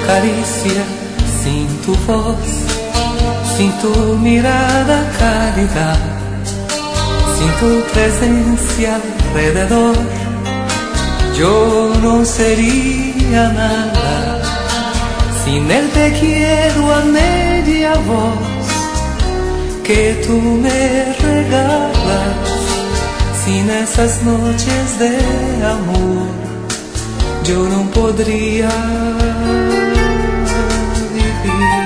caricia, sin tu voz, sin tu mirada cálida, sin tu presencia alrededor, yo no sería nada. Sin el te quiero a media voz que tú me regalas, sin esas noches de amor, yo no podría vivir.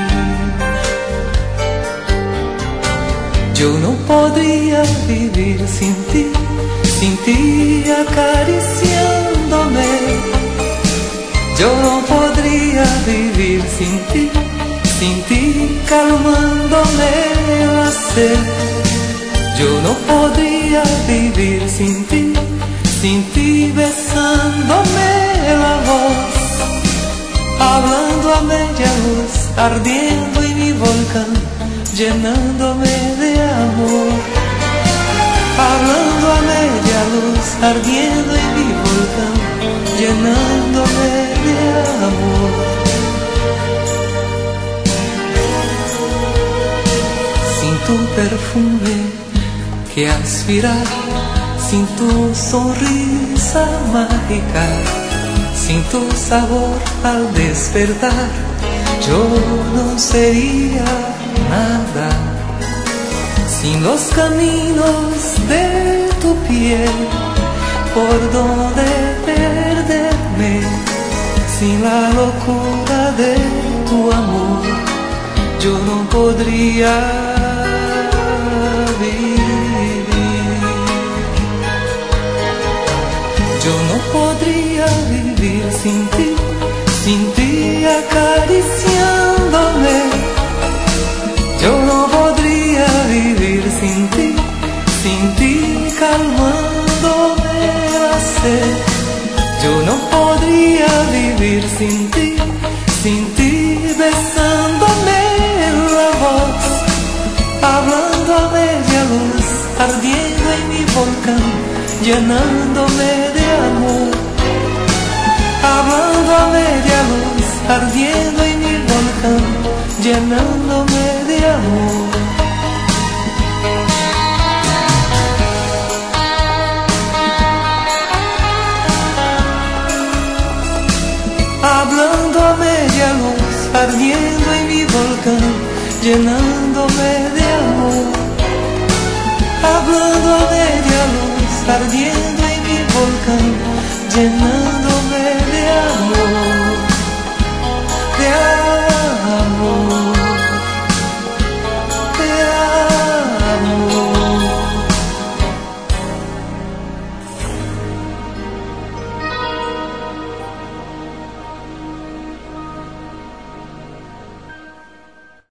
Yo no podría vivir sin ti acariciándome. Yo no podría vivir sin ti calmándome la sed. Yo no podría vivir sin ti besándome la voz, hablando a media luz, ardiendo en mi volcán, llenándome de amor. Hablando a media luz, ardiendo en mi volcán, llenándome de amor. Sin tu perfume que aspirar, sin tu sonrisa mágica, sin tu sabor al despertar, yo no sería nada. Sin los caminos de tu piel, por donde perderme, sin la locura de tu amor, yo no podría vivir. Yo no podría vivir sin ti acariciándome. Yo no podría vivir sin ti calmándome la sed. Yo no podría vivir sin ti besándome la voz, hablando a media luz, ardiendo en mi volcán, llenándome de amor. Hablando a media luz, ardiendo en mi volcán, llenándome de amor. Hablando a media luz, ardiendo en mi volcán, llenándome de